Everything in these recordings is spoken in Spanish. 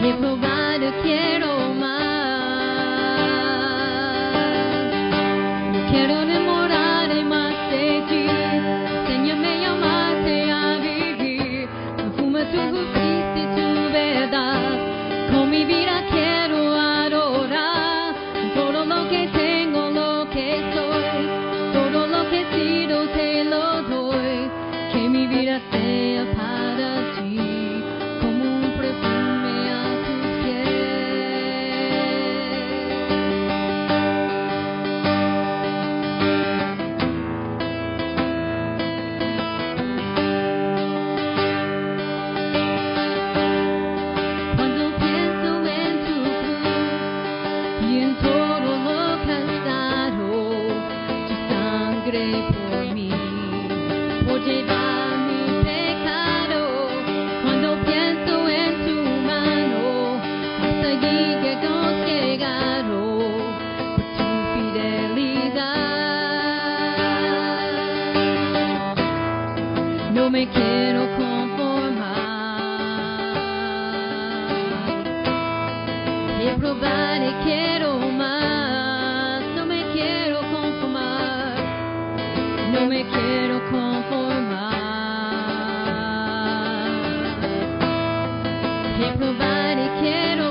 He probado, quiero más. Quiero enamorarme más de ti. Enséñame a amarte, a vivir. Perfuma tu justicia y tu verdad. Con mi vida quiero adorar. Todo lo que tengo, lo que soy, todo lo que he sido te lo doy. Que mi vida sea para ti, como un perfume a tus Cuando pienso en tu cruz y en todo lo que has dado, tu sangre por mí, por llevar mi pecado. Cuando pienso en tu mano, hasta allí que hemos llegado, por tu fidelidad. No me quiero conformar. He probado y quiero más. No me quiero conformar. No me quiero conformar. He probado y quiero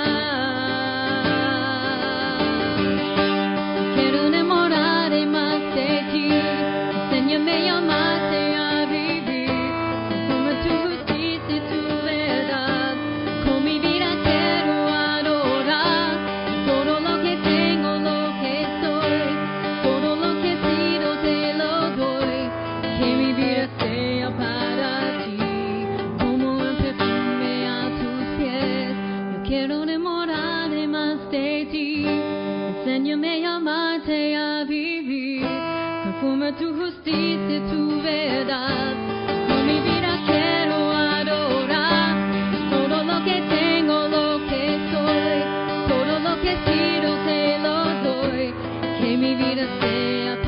más. Quiero enamorarme más de ti. Enséñame a amarte, a vivir. Perfuma tu justicia y tu verdad. Con mi vida quiero adorar. Todo lo que tengo, lo que soy, todo lo que he sido te lo doy. Que mi vida sea para ti, como un perfume a tus pies. Yo quiero enamorarme más de ti. Enséñame a amarte, a vivir. Perfuma tu justicia y tu verdad. Con mi vida quiero adorar. Todo lo que tengo, lo que soy, todo lo que he sido te lo doy. Que mi vida sea